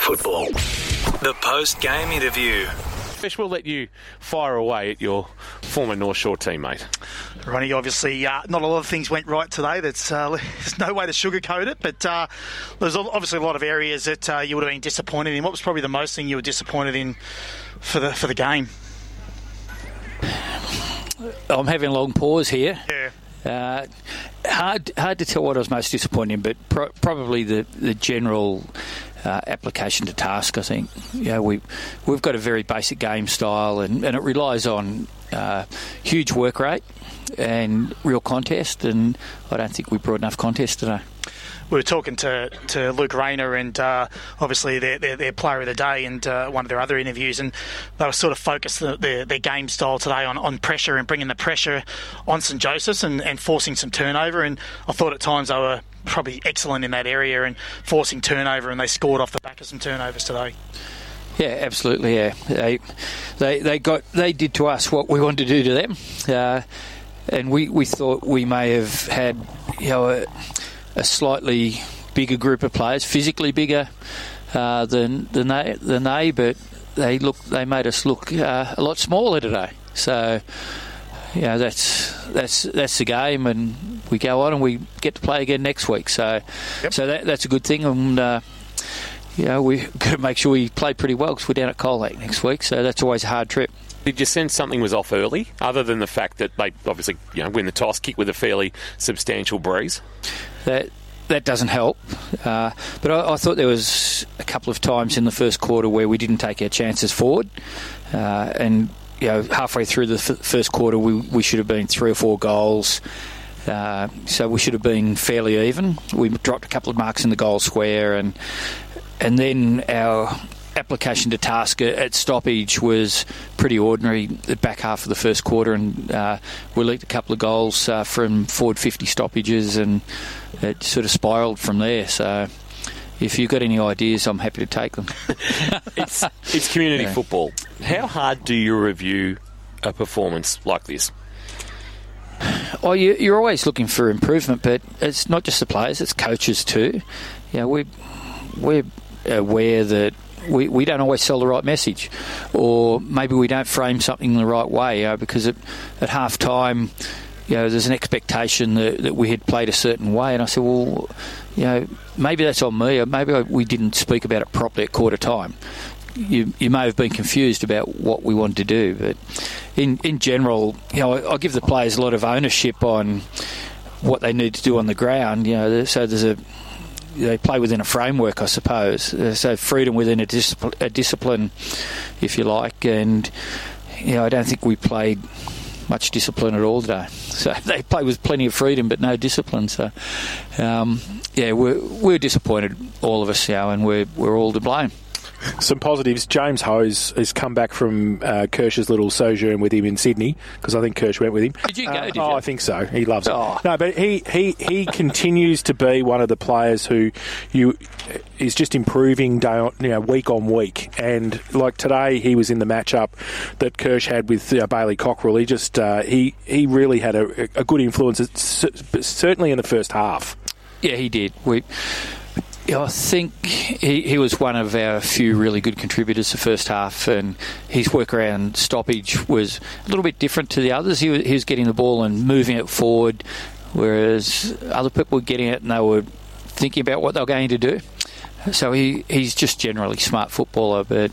football. The post-game interview. Fish, we'll let you fire away at your former North Shore teammate. Ronnie, obviously, not a lot of things went right today. There's no way to sugarcoat it, but there's obviously a lot of areas that you would have been disappointed in. What was probably the most thing you were disappointed in for the game? I'm having a long pause here. Yeah. Hard to tell what I was most disappointed in, but probably the general application to task. I think we've got a very basic game style, and it relies on huge work rate and real contest, and I don't think we brought enough contest today. We were talking to Luke Rayner and obviously their player of the day and one of their other interviews, and they were sort of focused their game style today on pressure and bringing the pressure on St Joseph's and forcing some turnover, and I thought at times they were probably excellent in that area and forcing turnover, and they scored off the back of some turnovers today. Yeah, absolutely. Yeah, they did to us what we wanted to do to them, and we thought we may have had a slightly bigger group of players, physically bigger than they, but they made us look a lot smaller today. So that's the game, and we go on and we get to play again next week. So that's a good thing, and we've got to make sure we play pretty well because we're down at Coal Lake next week. So that's always a hard trip. Did you sense something was off early, other than the fact that they obviously win the toss, kick with a fairly substantial breeze? That doesn't help. But I thought there was a couple of times in the first quarter where we didn't take our chances forward. And halfway through the first quarter, we should have been 3 or 4 goals. So we should have been fairly even. We dropped a couple of marks in the goal square, and then our application to task at stoppage was pretty ordinary the back half of the first quarter, and we leaked a couple of goals from forward 50 stoppages, and it sort of spiralled from there. So if you've got any ideas, I'm happy to take them. It's community football. How hard do you review a performance like this? Oh, you're always looking for improvement, but it's not just the players, it's coaches too. We're aware that we don't always sell the right message, or maybe we don't frame something the right way, because at half time there's an expectation that we had played a certain way, and I said, well, maybe that's on me, or maybe we didn't speak about it properly at quarter time. You may have been confused about what we wanted to do, but in general, I give the players a lot of ownership on what they need to do on the ground. So they play within a framework, I suppose. So freedom within a discipline, if you like. And I don't think we played much discipline at all today. So they play with plenty of freedom, but no discipline. So we're disappointed, all of us, and we're all to blame. Some positives. James Hose has come back from Kirsch's little sojourn with him in Sydney, because I think Kirsch went with him. Did you go? Did you? I think so. He loves it. Oh. No, but he continues to be one of the players who is just improving week on week. And like today, he was in the matchup that Kirsch had with Bailey Cockrell. He just he really had a good influence, certainly in the first half. Yeah, he did. I think he was one of our few really good contributors the first half, and his work around stoppage was a little bit different to the others. He was getting the ball and moving it forward, whereas other people were getting it and they were thinking about what they were going to do. So he's just generally a smart footballer, but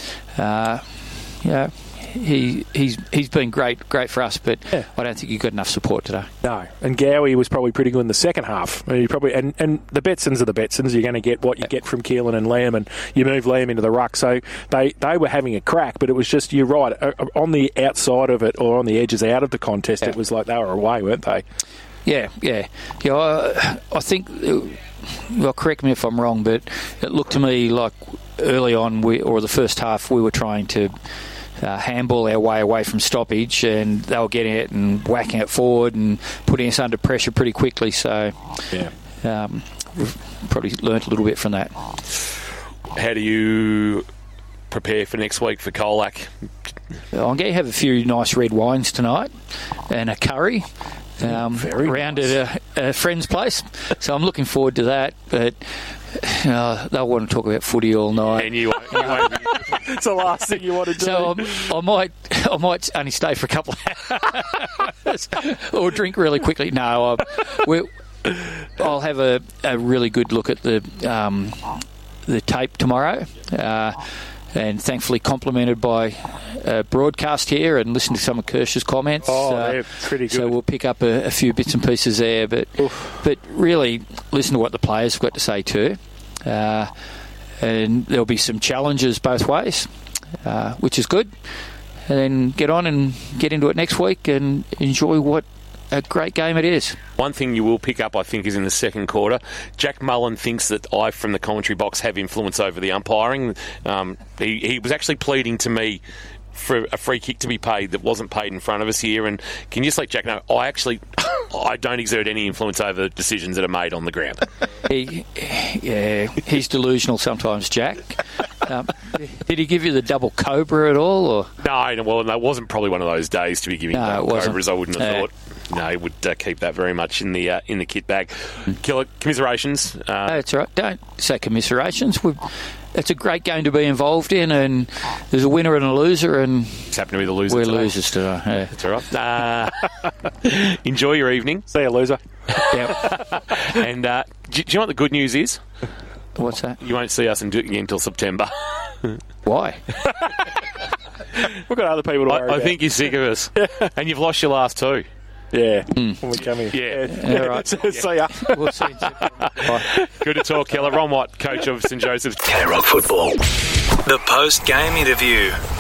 he's been great for us, but I don't think he got enough support today. No, and Gowie was probably pretty good in the second half. I mean, and the Betsons are the Betsons. You're going to get what you get from Keelan and Liam, and you move Liam into the ruck. So they were having a crack, but it was just, you're right, on the outside of it or on the edges out of the contest, it was like they were away, weren't they? Yeah. I think, well, correct me if I'm wrong, but it looked to me like early on, or the first half, we were trying to handball our way away from stoppage, and they were getting it and whacking it forward and putting us under pressure pretty quickly. So we've probably learnt a little bit from that. How do you prepare for next week for Colac? I'm going to have a few nice red wines tonight and a curry around at a friend's place. So I'm looking forward to that. But they'll want to talk about footy all night. And you won't be. It's the last thing you want to do. So I might only stay for a couple of hours or drink really quickly. No, I'll have a really good look at the tape tomorrow, and thankfully complemented by a broadcast here and listen to some of Kirsch's comments. They're pretty good. So we'll pick up a few bits and pieces there, but really listen to what the players have got to say too. And there'll be some challenges both ways, which is good. And then get on and get into it next week and enjoy what a great game it is. One thing you will pick up, I think, is in the second quarter. Jack Mullen thinks that I, from the commentary box, have influence over the umpiring. He was actually pleading to me for a free kick to be paid that wasn't paid in front of us here. And can you just let Jack know, I don't exert any influence over decisions that are made on the ground. He's delusional sometimes, Jack. Did he give you the double cobra at all? Or? No, well, that wasn't probably one of those days to be giving double cobras. I wouldn't have thought. No, he would keep that very much in the kit bag. Killer, commiserations. That's all right. Don't say commiserations. It's a great game to be involved in, and there's a winner and a loser, and it's happened to be the loser. We're today. Losers today. Yeah. That's all right. Enjoy your evening. See you, loser. Yep. And do you know what the good news is? What's that? You won't see us again until September. Why? We've got other people to worry about. I think you're sick of us. And you've lost your last two. Yeah, when we come in. Yeah. All right. See ya. We'll see. Bye. Good to talk, Keller. Ron Watt, coach of St Joseph's. K-Rock Football. The post-game interview.